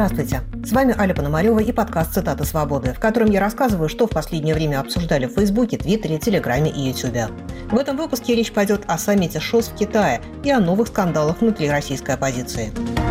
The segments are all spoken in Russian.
Здравствуйте! С вами Аля Пономарева и подкаст «Цитаты свободы», в котором я рассказываю, что в последнее время обсуждали в Фейсбуке, Твиттере, Телеграме и Ютубе. В этом выпуске речь пойдет о саммите ШОС в Китае и о новых скандалах внутри российской оппозиции.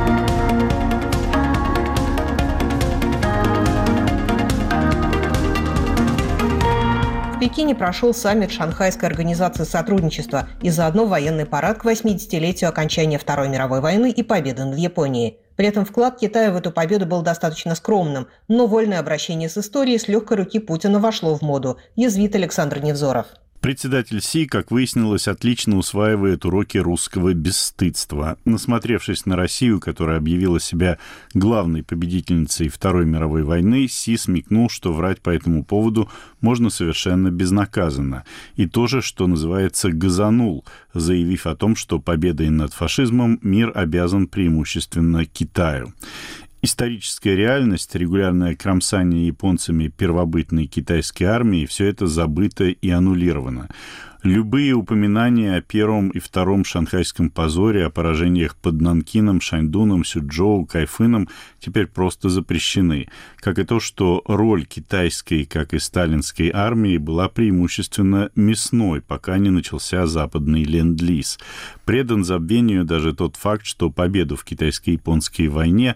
В Пекине прошел саммит Шанхайской организации сотрудничества и заодно военный парад к 80-летию окончания Второй мировой войны и победы над Японией. При этом вклад Китая в эту победу был достаточно скромным, но вольное обращение с историей с легкой руки Путина вошло в моду, язвит Александр Невзоров. Председатель Си, как выяснилось, отлично усваивает уроки русского бесстыдства. Насмотревшись на Россию, которая объявила себя главной победительницей Второй мировой войны, Си смекнул, что врать по этому поводу можно совершенно безнаказанно. И тоже, что называется, газанул, заявив о том, что победой над фашизмом мир обязан преимущественно Китаю. Историческая реальность, регулярное кромсание японцами первобытной китайской армии – все это забыто и аннулировано. Любые упоминания о первом и втором шанхайском позоре, о поражениях под Нанкином, Шаньдуном, Сючжоу, Кайфыном теперь просто запрещены. Как и то, что роль китайской, как и сталинской армии была преимущественно мясной, пока не начался западный ленд-лиз. Предан забвению даже тот факт, что победу в китайско-японской войне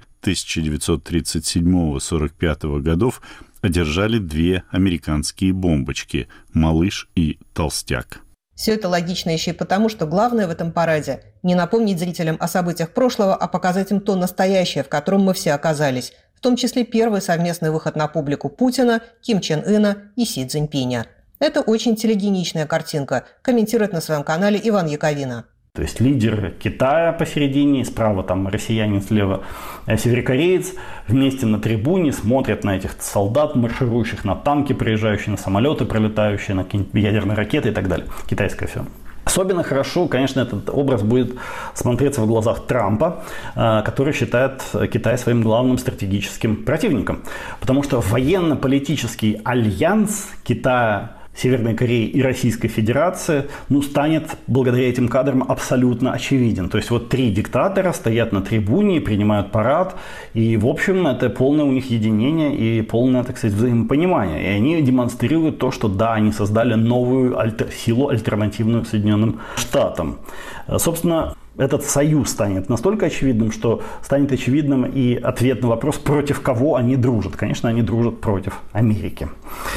1937-1945 годов одержали две американские бомбочки «Малыш» и «Толстяк». Все это логично еще и потому, что главное в этом параде – не напомнить зрителям о событиях прошлого, а показать им то настоящее, в котором мы все оказались, в том числе первый совместный выход на публику Путина, Ким Чен Ына и Си Цзиньпиня. Это очень телегеничная картинка, комментирует на своем канале Иван Яковина. То есть лидер Китая посередине, справа там россиянин, слева северокореец, вместе на трибуне смотрят на этих солдат, марширующих на танки, приезжающие на самолеты, пролетающие на какие-нибудь ядерные ракеты и так далее. Китайское все. Особенно хорошо, конечно, этот образ будет смотреться в глазах Трампа, который считает Китай своим главным стратегическим противником. Потому что военно-политический альянс Китая, Северной Кореи и Российской Федерации, станет благодаря этим кадрам абсолютно очевиден. То есть вот три диктатора стоят на трибуне, принимают парад, и в общем это полное у них единение и полное, так сказать, взаимопонимание. И они демонстрируют то, что да, они создали новую силу, альтернативную Соединенным Штатам. Собственно, этот союз станет настолько очевидным, что станет очевидным и ответ на вопрос, против кого они дружат. Конечно, они дружат против Америки.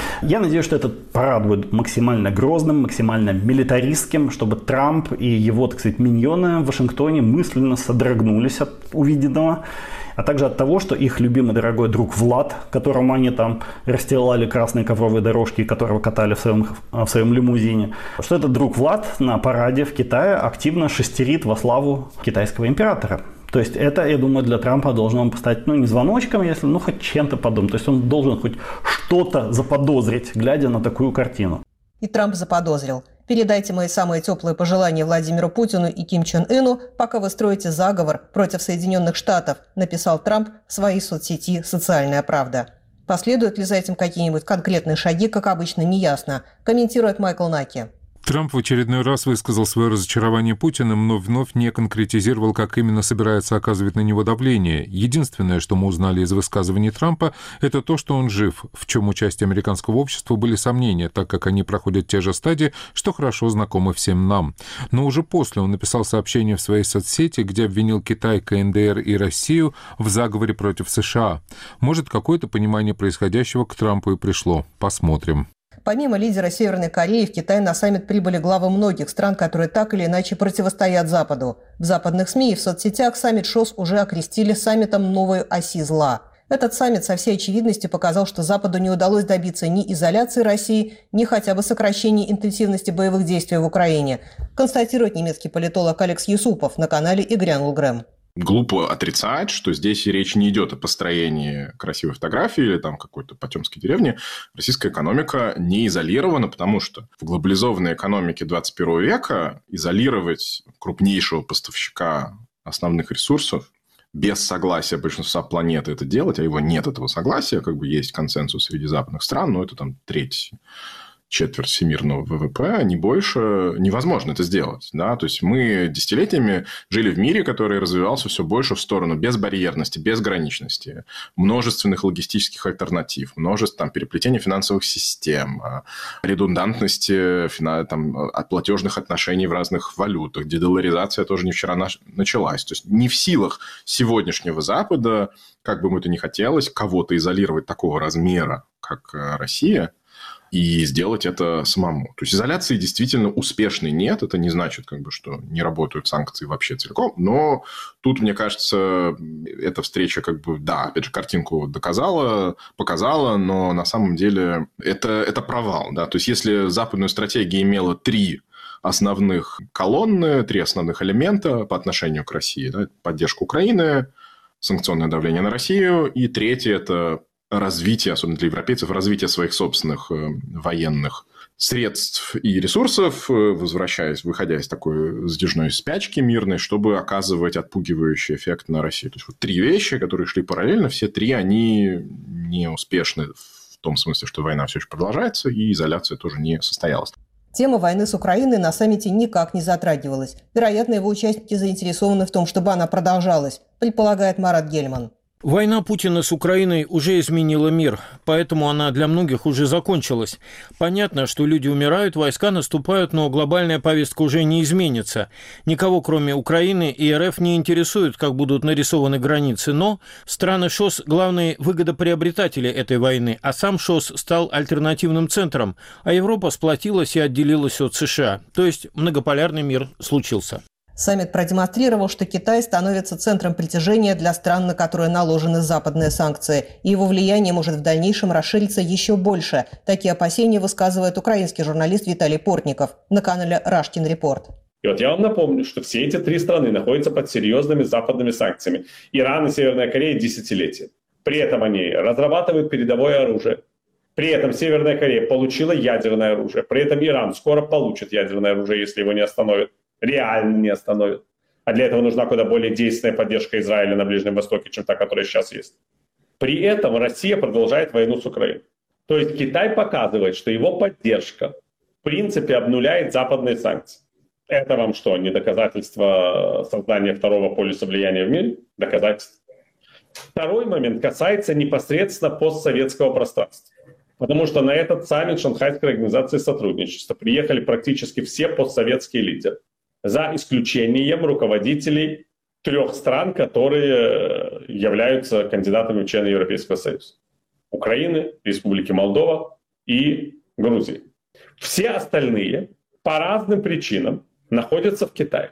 Я надеюсь, что этот парад будет максимально грозным, максимально милитаристским, чтобы Трамп и его, так сказать, миньоны в Вашингтоне мысленно содрогнулись от увиденного, а также от того, что их любимый дорогой друг Влад, которому они там расстилали красные ковровые дорожки, которого катали в своем лимузине, что этот друг Влад на параде в Китае активно шестерит во славу китайского императора. То есть это, я думаю, для Трампа должно стать, не звоночком, если, хоть чем-то подобным. То есть он должен хоть что-то заподозрить, глядя на такую картину. И Трамп заподозрил. Передайте мои самые теплые пожелания Владимиру Путину и Ким Чен Ыну, пока вы строите заговор против Соединенных Штатов, написал Трамп в своей соцсети «Социальная правда». Последуют ли за этим какие-нибудь конкретные шаги, как обычно, неясно, комментирует Майкл Наки. Трамп в очередной раз высказал свое разочарование Путиным, но вновь не конкретизировал, как именно собирается оказывать на него давление. Единственное, что мы узнали из высказываний Трампа, это то, что он жив, в чем у части американского общества были сомнения, так как они проходят те же стадии, что хорошо знакомы всем нам. Но уже после он написал сообщение в своей соцсети, где обвинил Китай, КНДР и Россию в заговоре против США. Может, какое-то понимание происходящего к Трампу и пришло. Посмотрим. Помимо лидера Северной Кореи, в Китай на саммит прибыли главы многих стран, которые так или иначе противостоят Западу. В западных СМИ и в соцсетях саммит ШОС уже окрестили саммитом новой оси зла. Этот саммит со всей очевидностью показал, что Западу не удалось добиться ни изоляции России, ни хотя бы сокращения интенсивности боевых действий в Украине, констатирует немецкий политолог Алекс Юсупов на канале «И грянул Грэм». Глупо отрицать, что здесь речь не идет о построении красивой фотографии или там какой-то потемской деревни. Российская экономика не изолирована, потому что в глобализованной экономике 21 века изолировать крупнейшего поставщика основных ресурсов без согласия большинства планеты это делать, а его нет, этого согласия, есть консенсус среди западных стран, но это там треть четверть всемирного ВВП, не больше, невозможно это сделать. Да? То есть мы десятилетиями жили в мире, который развивался все больше в сторону безбарьерности, безграничности, множественных логистических альтернатив, множество переплетения финансовых систем, редундантности от платежных отношений в разных валютах. Дедоларизация тоже не вчера началась. То есть не в силах сегодняшнего Запада, как бы ему это ни хотелось, кого-то изолировать такого размера, как Россия, и сделать это самому. То есть изоляции действительно успешной нет. Это не значит, что не работают санкции вообще целиком. Но тут, мне кажется, эта встреча опять же, картинку показала, но на самом деле это провал. Да? То есть если западная стратегия имела 3 основных колонны, 3 основных элемента по отношению к России. Да? Поддержка Украины, санкционное давление на Россию, и 3 – это развитие, особенно для европейцев, развитие своих собственных военных средств и ресурсов, выходя из такой затяжной спячки мирной, чтобы оказывать отпугивающий эффект на Россию. То есть 3 вещи, которые шли параллельно, все 3, они не успешны в том смысле, что война все еще продолжается, и изоляция тоже не состоялась. Тема войны с Украиной на саммите никак не затрагивалась. Вероятно, его участники заинтересованы в том, чтобы она продолжалась, предполагает Марат Гельман. Война Путина с Украиной уже изменила мир, поэтому она для многих уже закончилась. Понятно, что люди умирают, войска наступают, но глобальная повестка уже не изменится. Никого, кроме Украины и РФ, не интересует, как будут нарисованы границы. Но страны ШОС – главные выгодоприобретатели этой войны, а сам ШОС стал альтернативным центром, а Европа сплотилась и отделилась от США. То есть многополярный мир случился. Саммит продемонстрировал, что Китай становится центром притяжения для стран, на которые наложены западные санкции, и его влияние может в дальнейшем расшириться еще больше. Такие опасения высказывает украинский журналист Виталий Портников на канале Rushkin Report. И я вам напомню, что все эти 3 страны находятся под серьезными западными санкциями. Иран и Северная Корея десятилетия. При этом они разрабатывают передовое оружие. При этом Северная Корея получила ядерное оружие. При этом Иран скоро получит ядерное оружие, если его не остановят. Реально не остановят. А для этого нужна куда более действенная поддержка Израиля на Ближнем Востоке, чем та, которая сейчас есть. При этом Россия продолжает войну с Украиной. То есть Китай показывает, что его поддержка в принципе обнуляет западные санкции. Это вам что, не доказательство создания второго полюса влияния в мире? Доказательство. Второй момент касается непосредственно постсоветского пространства. Потому что на этот саммит Шанхайской организации сотрудничества приехали практически все постсоветские лидеры. За исключением руководителей 3 стран, которые являются кандидатами в члены Европейского Союза. Украины, Республики Молдова и Грузии. Все остальные по разным причинам находятся в Китае.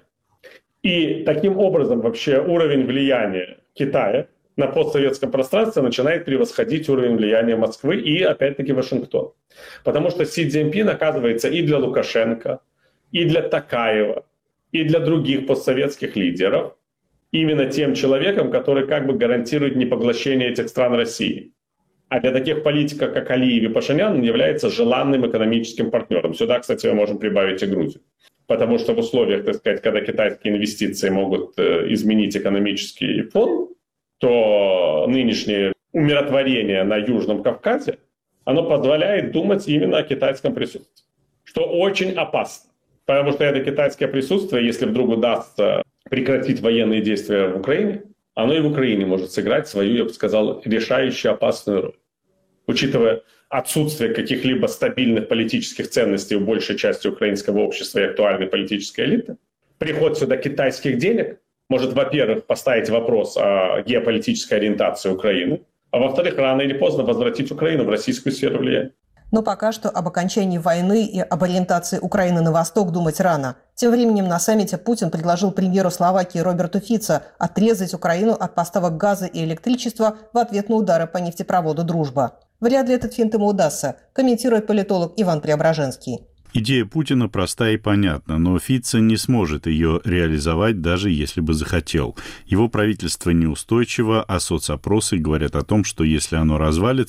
И таким образом вообще уровень влияния Китая на постсоветском пространстве начинает превосходить уровень влияния Москвы и, опять-таки, Вашингтона. Потому что Си Цзиньпин оказывается и для Лукашенко, и для Токаева, и для других постсоветских лидеров именно тем человеком, который гарантирует непоглощение этих стран России. А для таких политиков, как Алиев и Пашинян, он является желанным экономическим партнером. Сюда, кстати, мы можем прибавить и Грузию. Потому что в условиях, когда китайские инвестиции могут изменить экономический фон, то нынешнее умиротворение на Южном Кавказе, оно позволяет думать именно о китайском присутствии. Что очень опасно. Потому что это китайское присутствие, если вдруг удастся прекратить военные действия в Украине, оно и в Украине может сыграть свою, я бы сказал, решающую опасную роль. Учитывая отсутствие каких-либо стабильных политических ценностей у большей части украинского общества и актуальной политической элиты, приход сюда китайских денег может, во-первых, поставить вопрос о геополитической ориентации Украины, а во-вторых, рано или поздно возвратить Украину в российскую сферу влияния. Но пока что об окончании войны и об ориентации Украины на восток думать рано. Тем временем на саммите Путин предложил премьеру Словакии Роберту Фицо отрезать Украину от поставок газа и электричества в ответ на удары по нефтепроводу «Дружба». Вряд ли этот финт ему удастся, комментирует политолог Иван Преображенский. Идея Путина проста и понятна, но Фицо не сможет ее реализовать, даже если бы захотел. Его правительство неустойчиво, а соцопросы говорят о том, что если оно развалится,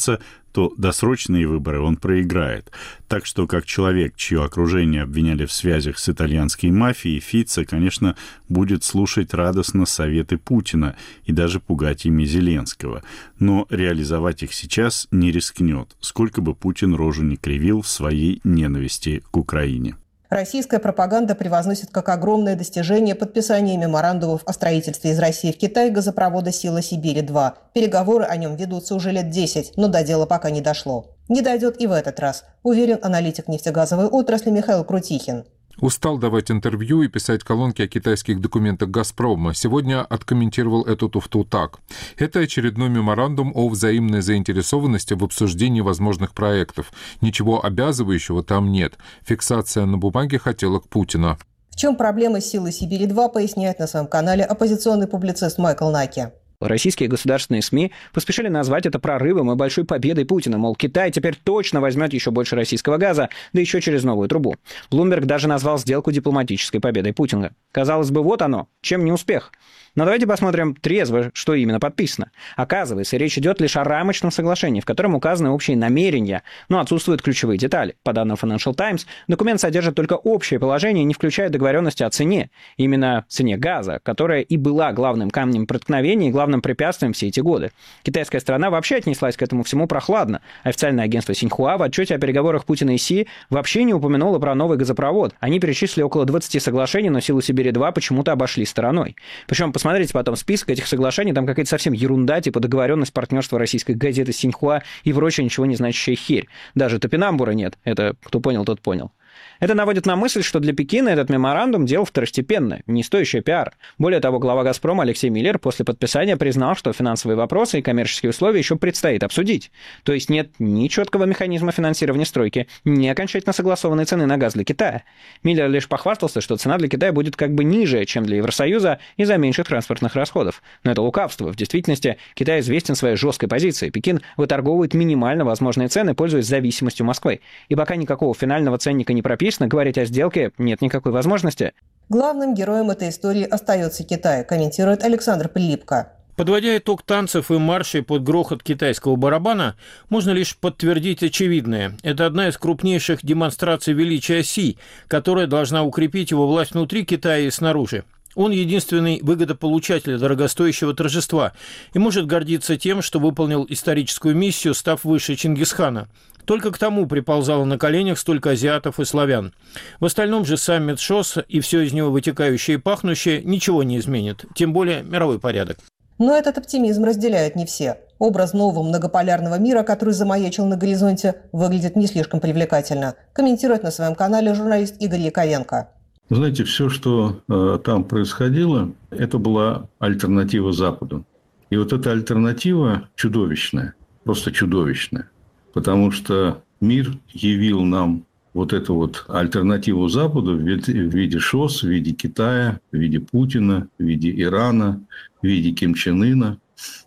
то досрочные выборы он проиграет. Так что, как человек, чье окружение обвиняли в связях с итальянской мафией, Фицо, конечно, будет слушать радостно советы Путина и даже пугать ими Зеленского. Но реализовать их сейчас не рискнет, сколько бы Путин рожу не кривил в своей ненависти к Украине. Российская пропаганда превозносит как огромное достижение подписание меморандумов о строительстве из России в Китай газопровода «Сила Сибири-2». Переговоры о нем ведутся уже лет 10, но до дела пока не дошло. Не дойдет и в этот раз, уверен аналитик нефтегазовой отрасли Михаил Крутихин. Устал давать интервью и писать колонки о китайских документах «Газпрома». Сегодня откомментировал эту туфту так. Это очередной меморандум о взаимной заинтересованности в обсуждении возможных проектов. Ничего обязывающего там нет. Фиксация на бумаге хотелок Путина. В чем проблема «Силы Сибири-2», поясняет на своем канале оппозиционный публицист Майкл Наки. Российские государственные СМИ поспешили назвать это прорывом и большой победой Путина. Мол, Китай теперь точно возьмет еще больше российского газа, да еще через новую трубу. Блумберг даже назвал сделку дипломатической победой Путина. Казалось бы, вот оно, чем не успех. Но давайте посмотрим трезво, что именно подписано. Оказывается, речь идет лишь о рамочном соглашении, в котором указаны общие намерения, но отсутствуют ключевые детали. По данным Financial Times, документ содержит только общее положение, не включая договоренности о цене. Именно цене газа, которая и была главным камнем преткновения и главным препятствием все эти годы. Китайская сторона вообще отнеслась к этому всему прохладно. Официальное агентство Синьхуа в отчете о переговорах Путина и Си вообще не упомянуло про новый газопровод. Они перечислили около 20 соглашений, но «Силу Сибири-2» почему-то обошли стороной. Причем, посмотрите потом список этих соглашений, там какая-то совсем ерунда, типа договоренность партнерства российской газеты Синьхуа и прочая ничего не значащая херь. Даже топинамбура нет. Это кто понял, тот понял. Это наводит на мысль, что для Пекина этот меморандум – дело второстепенное, не стоящее пиара. Более того, глава «Газпрома» Алексей Миллер после подписания признал, что финансовые вопросы и коммерческие условия еще предстоит обсудить. То есть нет ни четкого механизма финансирования стройки, ни окончательно согласованной цены на газ для Китая. Миллер лишь похвастался, что цена для Китая будет как бы ниже, чем для Евросоюза из-за меньших транспортных расходов. Но это лукавство. В действительности Китай известен своей жесткой позицией. Пекин выторговывает минимально возможные цены, пользуясь зависимостью Москвы. И пока никакого финального ценника не прописано, говорить о сделке нет никакой возможности. Главным героем этой истории остается Китай, комментирует Александр Прилипко. Подводя итог танцев и маршей под грохот китайского барабана, можно лишь подтвердить очевидное. Это одна из крупнейших демонстраций величия Си, которая должна укрепить его власть внутри Китая и снаружи. Он единственный выгодополучатель дорогостоящего торжества и может гордиться тем, что выполнил историческую миссию, став выше Чингисхана. Только к тому приползало на коленях столько азиатов и славян. В остальном же саммит ШОС и все из него вытекающее и пахнущее ничего не изменит, тем более мировой порядок. Но этот оптимизм разделяют не все. Образ нового многополярного мира, который замаячил на горизонте, выглядит не слишком привлекательно, комментирует на своем канале журналист Игорь Яковенко. Знаете, все, что там происходило, это была альтернатива Западу. И вот эта альтернатива чудовищная, просто чудовищная. Потому что мир явил нам вот эту вот альтернативу Западу в виде ШОС, в виде Китая, в виде Путина, в виде Ирана, в виде Ким Чен Ына.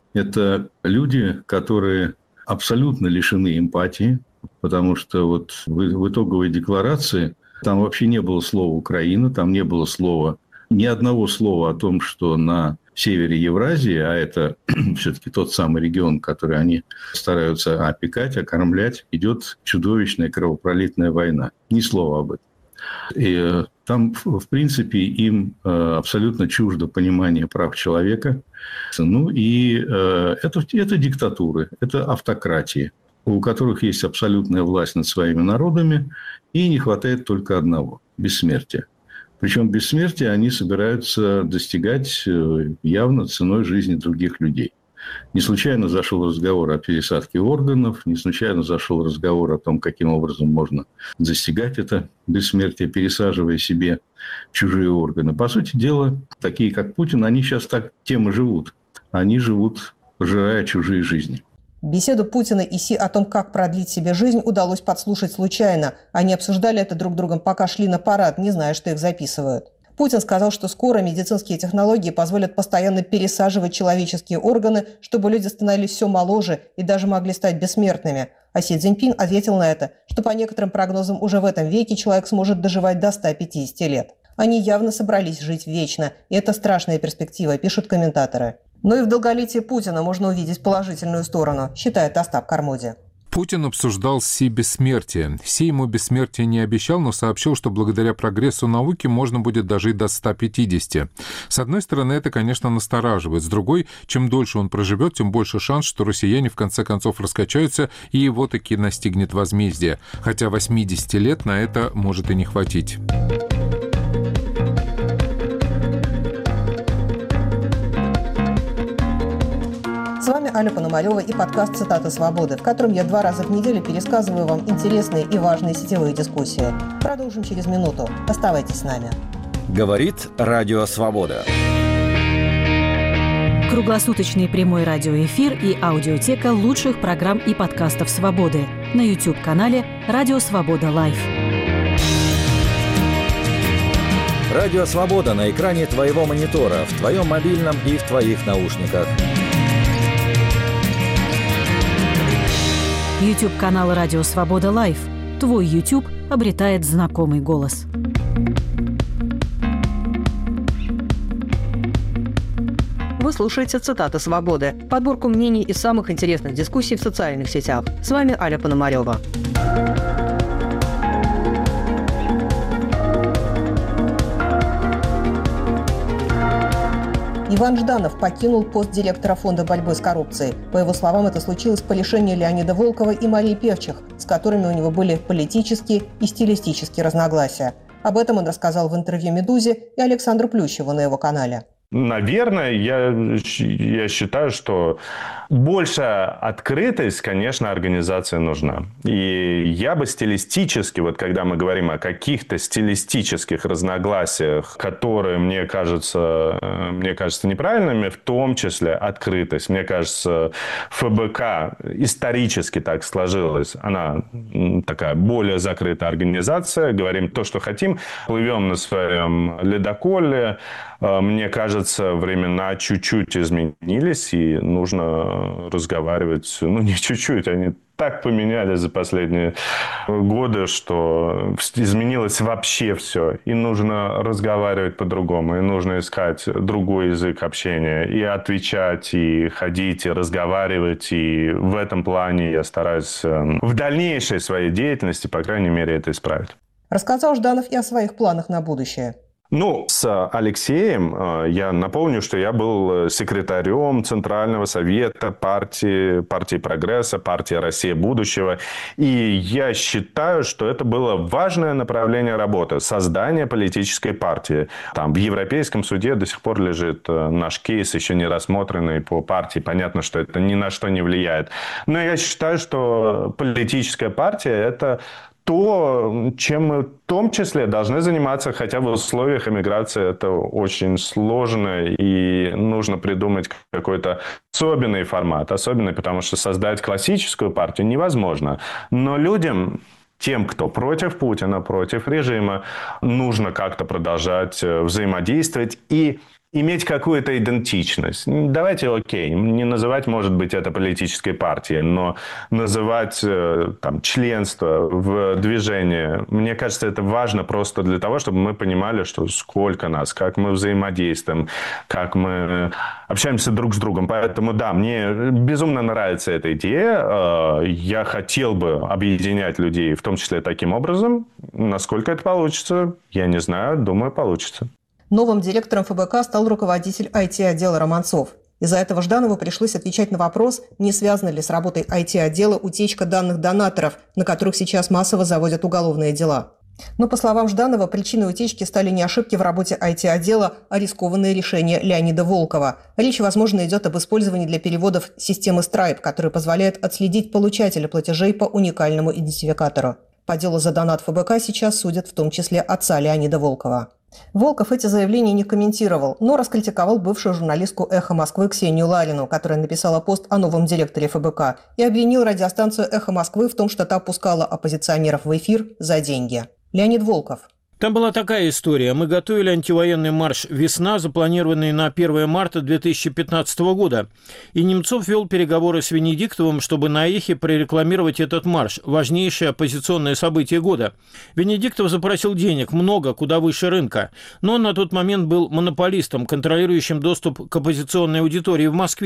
Это люди, которые абсолютно лишены эмпатии, потому что вот в итоговой декларации там вообще не было слова «Украина», там не было ни одного слова о том, что на севере Евразии, а это все-таки тот самый регион, который они стараются опекать, окормлять, идет чудовищная кровопролитная война. Ни слова об этом. И там, в принципе, им абсолютно чуждо понимание прав человека. Ну и это диктатуры, это автократии, у которых есть абсолютная власть над своими народами, и не хватает только одного – бессмертия. Причем бессмертия они собираются достигать явно ценой жизни других людей. Не случайно зашел разговор о пересадке органов, не случайно зашел разговор о том, каким образом можно достигать это бессмертие, пересаживая себе чужие органы. По сути дела, такие как Путин, они сейчас так тем и живут. Они живут, пожирая чужие жизни. Беседу Путина и Си о том, как продлить себе жизнь, удалось подслушать случайно. Они обсуждали это друг с другом, пока шли на парад, не зная, что их записывают. Путин сказал, что скоро медицинские технологии позволят постоянно пересаживать человеческие органы, чтобы люди становились все моложе и даже могли стать бессмертными. А Си Цзиньпин ответил на это, что по некоторым прогнозам уже в этом веке человек сможет доживать до 150 лет. Они явно собрались жить вечно, и это страшная перспектива, пишут комментаторы. Но и в долголетии Путина можно увидеть положительную сторону, считает Остап Кармоди. Путин обсуждал Си бессмертие. Си ему бессмертие не обещал, но сообщил, что благодаря прогрессу науки можно будет дожить до 150. С одной стороны, это, конечно, настораживает. С другой, чем дольше он проживет, тем больше шанс, что россияне в конце концов раскачаются и его таки настигнет возмездие. Хотя 80 лет на это может и не хватить. С вами Аля Пономарева и подкаст «Цитаты свободы», в котором я 2 раза в неделю пересказываю вам интересные и важные сетевые дискуссии. Продолжим через минуту. Оставайтесь с нами. Говорит Радио Свобода. Круглосуточный прямой радиоэфир и аудиотека лучших программ и подкастов «Свободы» на YouTube-канале «Радио Свобода Лайв». Радио Свобода на экране твоего монитора, в твоем мобильном и в твоих наушниках. YouTube-канал «Радио Свобода Лайв». Твой YouTube обретает знакомый голос. Вы слушаете «Цитаты свободы», подборку мнений из самых интересных дискуссий в социальных сетях. С вами Аля Пономарева. Иван Жданов покинул пост директора Фонда борьбы с коррупцией. По его словам, это случилось по лишению Леонида Волкова и Марии Певчих, с которыми у него были политические и стилистические разногласия. Об этом он рассказал в интервью «Медузе» и Александру Плющеву на его канале. Наверное, я считаю, что большая открытость, конечно, организации нужна. И я бы стилистически, вот когда мы говорим о каких-то стилистических разногласиях, которые мне кажутся неправильными, в том числе открытость. Мне кажется, ФБК исторически так сложилась. Она такая более закрытая организация. Говорим то, что хотим. Плывем на своем ледоколе. Мне кажется, времена чуть-чуть изменились, и нужно разговаривать. Не чуть-чуть, они так поменялись за последние годы, что изменилось вообще все. И нужно разговаривать по-другому, и нужно искать другой язык общения, и отвечать, и ходить, и разговаривать. И в этом плане я стараюсь в дальнейшей своей деятельности, по крайней мере, это исправить. Рассказал Жданов и о своих планах на будущее. С Алексеем я напомню, что я был секретарем Центрального совета партии Прогресса, партии Россия будущего. И я считаю, что это было важное направление работы – создание политической партии. Там в Европейском суде до сих пор лежит наш кейс, еще не рассмотренный по партии. Понятно, что это ни на что не влияет. Но я считаю, что политическая партия – это то, чем мы в том числе должны заниматься, хотя в условиях эмиграции это очень сложно, и нужно придумать какой-то особенный формат. Особенный, потому что создать классическую партию невозможно. Но людям, тем, кто против Путина, против режима, нужно как-то продолжать взаимодействовать и иметь какую-то идентичность. Давайте, не называть, может быть, это политической партией, но называть членство в движении. Мне кажется, это важно просто для того, чтобы мы понимали, что сколько нас, как мы взаимодействуем, как мы общаемся друг с другом. Поэтому, да, мне безумно нравится эта идея. Я хотел бы объединять людей, в том числе таким образом. Насколько это получится, я не знаю, думаю, получится. Новым директором ФБК стал руководитель IT-отдела Романцов. Из-за этого Жданову пришлось отвечать на вопрос, не связана ли с работой IT-отдела утечка данных донаторов, на которых сейчас массово заводят уголовные дела. Но, по словам Жданова, причиной утечки стали не ошибки в работе IT-отдела, а рискованные решения Леонида Волкова. Речь, возможно, идет об использовании для переводов системы Stripe, которая позволяет отследить получателя платежей по уникальному идентификатору. По делу за донат ФБК сейчас судят в том числе отца Леонида Волкова. Волков эти заявления не комментировал, но раскритиковал бывшую журналистку «Эхо Москвы» Ксению Ларину, которая написала пост о новом директоре ФБК, и обвинил радиостанцию «Эхо Москвы» в том, что та пускала оппозиционеров в эфир за деньги. Леонид Волков. Там была такая история. Мы готовили антивоенный марш «Весна», запланированный на 1 марта 2015 года. И Немцов вел переговоры с Венедиктовым, чтобы на «Эхе» прорекламировать этот марш, важнейшее оппозиционное событие года. Венедиктов запросил денег, много, куда выше рынка. Но он на тот момент был монополистом, контролирующим доступ к оппозиционной аудитории в Москве.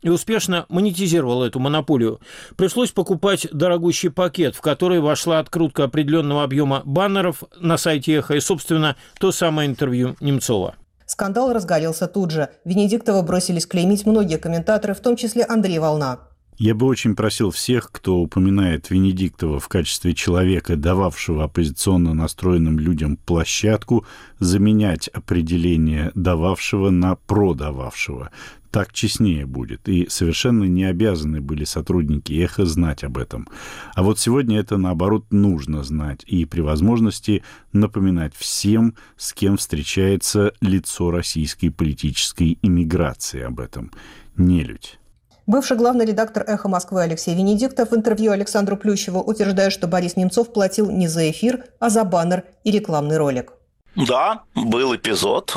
и успешно монетизировал эту монополию. Пришлось покупать дорогущий пакет, в который вошла открутка определенного объема баннеров на сайте «Эхо» и, собственно, то самое интервью Немцова. Скандал разгорелся тут же. Венедиктова бросились клеймить многие комментаторы, в том числе Андрей Волна. Я бы очень просил всех, кто упоминает Венедиктова в качестве человека, дававшего оппозиционно настроенным людям площадку, заменять определение «дававшего» на «продававшего». Так честнее будет. И совершенно не обязаны были сотрудники «Эхо» знать об этом. А вот сегодня это, наоборот, нужно знать. И при возможности напоминать всем, с кем встречается лицо российской политической иммиграции об этом. Нелюдь. Бывший главный редактор «Эхо Москвы» Алексей Венедиктов в интервью Александру Плющеву утверждает, что Борис Немцов платил не за эфир, а за баннер и рекламный ролик. Да, был эпизод,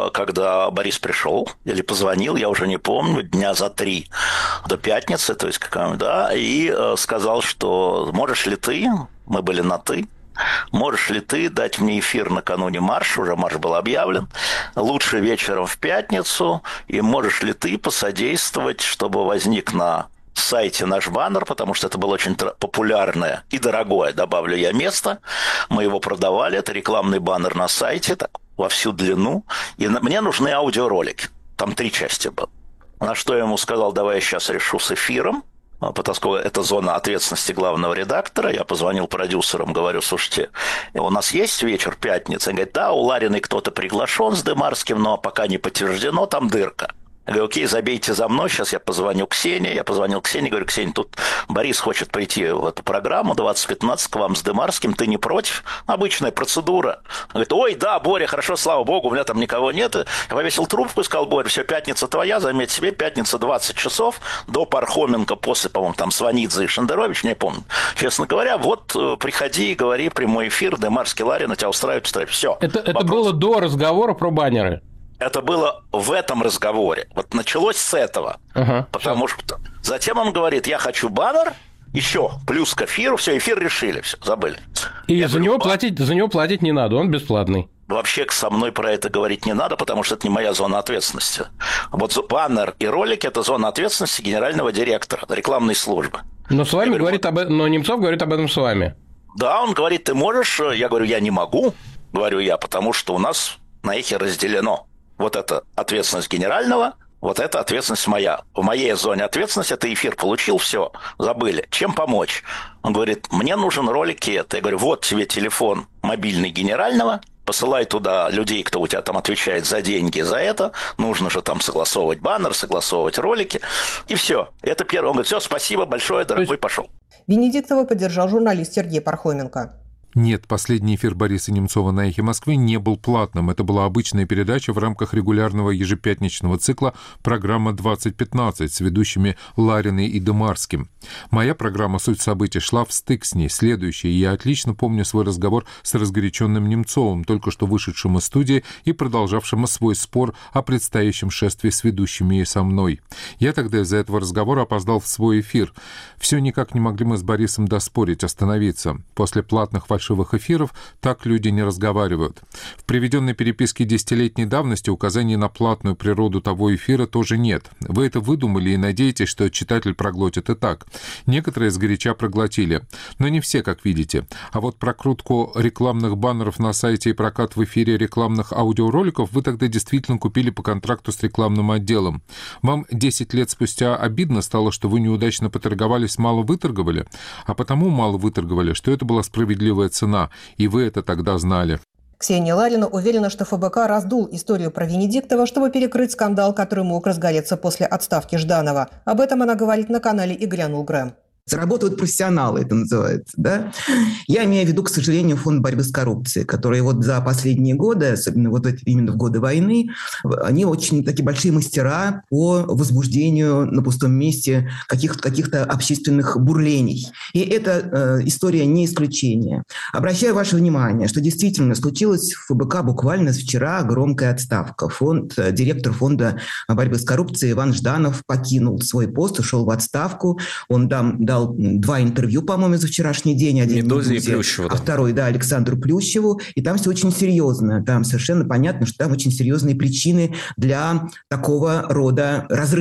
когда Борис пришел или позвонил, я уже не помню, дня за 3 до пятницы, то есть да, и сказал, что можешь ли ты, мы были на «ты», можешь ли ты дать мне эфир накануне марша, уже марш был объявлен, лучше вечером в пятницу, и можешь ли ты посодействовать, чтобы возник на сайте наш баннер, потому что это было очень популярное и дорогое, добавлю я, место. Мы его продавали, это рекламный баннер на сайте, так, во всю длину. И мне нужны аудиоролики. Там 3 части было. На что я ему сказал, давай я сейчас решу с эфиром, поскольку это зона ответственности главного редактора. Я позвонил продюсерам, говорю, слушайте, у нас есть вечер пятницы? Он говорит, да, у Лариной кто-то приглашен с Дымарским, но пока не подтверждено, там дырка. Я говорю, окей, забейте за мной, сейчас я позвоню Ксении. Я позвонил Ксении, говорю, Ксения, тут Борис хочет прийти в эту программу 2015 к вам с Дымарским, ты не против? Обычная процедура. Он говорит, ой, да, Боря, хорошо, слава богу, у меня там никого нет. Я повесил трубку и сказал, Боря, все, пятница твоя, заметь себе, пятница 20 часов, до Пархоменко, после, по-моему, там Сванидзе и Шендерович, не помню. Честно говоря, вот приходи и говори, прямой эфир, Дымарский, Ларина, тебя устраивает, все. Это было до разговора про баннеры? Это было в этом разговоре. Вот началось с этого. Потому что затем он говорит, я хочу баннер, еще плюс к эфиру, все, эфир решили, все, забыли. И за него платить не надо, он бесплатный. Вообще со мной про это говорить не надо, потому что это не моя зона ответственности. Вот баннер и ролик – это зона ответственности генерального директора рекламной службы. Но с вами говорит но Немцов говорит об этом с вами. Да, он говорит, ты можешь? Я говорю, я не могу, говорю я, потому что у нас на Эхе разделено. Вот это ответственность генерального, вот это ответственность моя. В моей зоне ответственности это эфир получил, все, забыли. Чем помочь? Он говорит, мне нужен ролик это. Я говорю, вот тебе телефон мобильный генерального, посылай туда людей, кто у тебя там отвечает за деньги, за это. Нужно же там согласовывать баннер, согласовывать ролики. И все. Это первое. Он говорит, все, спасибо большое, дорогой, пошел. Венедиктова поддержал журналист Сергей Пархоменко. Нет, последний эфир Бориса Немцова на «Эхе Москвы» не был платным. Это была обычная передача в рамках регулярного ежепятничного цикла «Программа 2015» с ведущими Лариной и Дымарским. Моя программа «Суть событий» шла в стык с ней. Следующее. Я отлично помню свой разговор с разгоряченным Немцовым, только что вышедшим из студии и продолжавшим свой спор о предстоящем шествии с ведущими и со мной. Я тогда из-за этого разговора опоздал в свой эфир. Все никак не могли мы с Борисом доспорить, остановиться. После платных фальшивых эфиров так люди не разговаривают. В приведенной переписке десятилетней давности указаний на платную природу того эфира тоже нет. Вы это выдумали и надеетесь, что читатель проглотит и так. Некоторые сгоряча проглотили, но не все, как видите. А вот прокрутку рекламных баннеров на сайте и прокат в эфире рекламных аудиороликов вы тогда действительно купили по контракту с рекламным отделом. Вам 10 лет спустя обидно стало, что вы неудачно поторговались, мало выторговали, а потому мало выторговали, что это была справедливая цена, и вы это тогда знали. Ксения Ларина уверена, что ФБК раздул историю про Венедиктова, чтобы перекрыть скандал, который мог разгореться после отставки Жданова. Об этом она говорит на канале «И грянул Грэм». Работают профессионалы, это называется. Да? Я имею в виду, к сожалению, фонд борьбы с коррупцией, который вот за последние годы, особенно вот именно в годы войны, они очень такие большие мастера по возбуждению на пустом месте каких-то общественных бурлений. И эта история не исключение. Обращаю ваше внимание, что действительно случилось в ФБК буквально вчера громкая отставка. Директор фонда борьбы с коррупцией Иван Жданов покинул свой пост, ушел в отставку. Он дал 2 интервью, по-моему, за вчерашний день. Один Медузе и Плющеву. А второй, Александру Плющеву. И там все очень серьезно. Там совершенно понятно, что там очень серьезные причины для такого рода разрывов.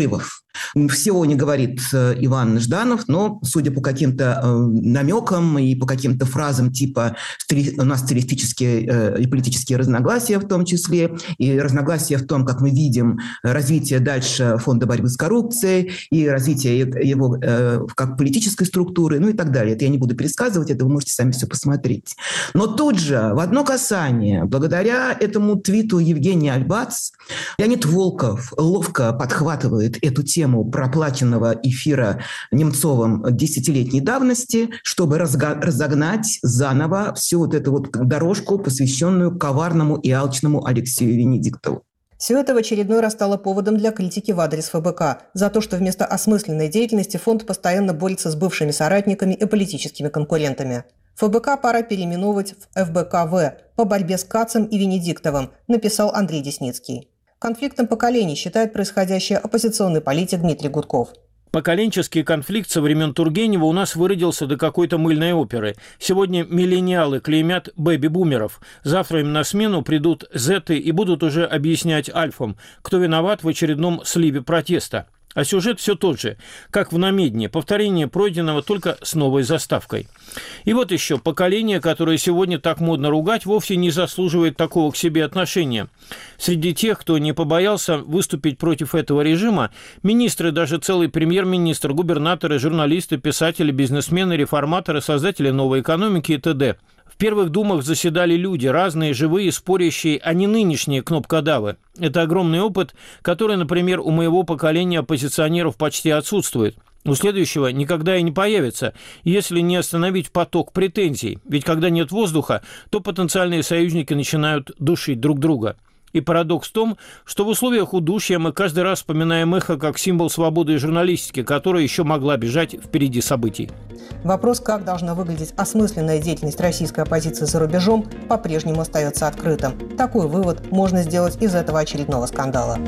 Всего не говорит Иван Жданов, но, судя по каким-то намекам и по каким-то фразам типа «у нас стилистические и политические разногласия в том числе», и разногласия в том, как мы видим развитие дальше Фонда борьбы с коррупцией и развитие его как политической структуры, ну и так далее. Это я не буду пересказывать, это вы можете сами все посмотреть. Но тут же, в одно касание, благодаря этому твиту Евгения Альбац, Леонид Волков ловко подхватывает эту тему проплаченного эфира Немцовым десятилетней давности, чтобы разогнать заново всю вот эту вот дорожку, посвященную коварному и алчному Алексею Венедиктову. Все это в очередной раз стало поводом для критики в адрес ФБК за то, что вместо осмысленной деятельности фонд постоянно борется с бывшими соратниками и политическими конкурентами. ФБК пора переименовывать в ФБК-В по борьбе с Кацем и Венедиктовым, написал Андрей Десницкий. Конфликтом поколений считает происходящее оппозиционный политик Дмитрий Гудков. Поколенческий конфликт со времен Тургенева у нас выродился до какой-то мыльной оперы. Сегодня миллениалы клеймят бэби-бумеров. Завтра им на смену придут зеты и будут уже объяснять альфам, кто виноват в очередном сливе протеста. А сюжет все тот же, как в «Намедне», повторение пройденного только с новой заставкой. И вот еще поколение, которое сегодня так модно ругать, вовсе не заслуживает такого к себе отношения. Среди тех, кто не побоялся выступить против этого режима, министры, даже целый премьер-министр, губернаторы, журналисты, писатели, бизнесмены, реформаторы, создатели новой экономики и т.д. В первых думах заседали люди, разные, живые, спорящие, а не нынешние кнопкодавы. Это огромный опыт, который, например, у моего поколения оппозиционеров почти отсутствует. У следующего никогда и не появится, если не остановить поток претензий. Ведь когда нет воздуха, то потенциальные союзники начинают душить друг друга. И парадокс в том, что в условиях удушья мы каждый раз вспоминаем эхо как символ свободы и журналистики, которая еще могла бежать впереди событий. Вопрос, как должна выглядеть осмысленная деятельность российской оппозиции за рубежом, по-прежнему остается открытым. Такой вывод можно сделать из этого очередного скандала.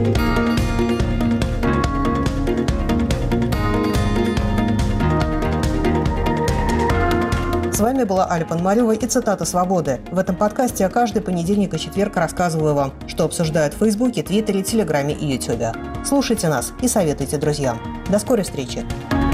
С вами была Аля Пономарева и цитата «Свободы». В этом подкасте я каждый понедельник и четверг рассказываю вам, что обсуждают в Фейсбуке, Твиттере, Телеграме и Ютубе. Слушайте нас и советуйте друзьям. До скорой встречи!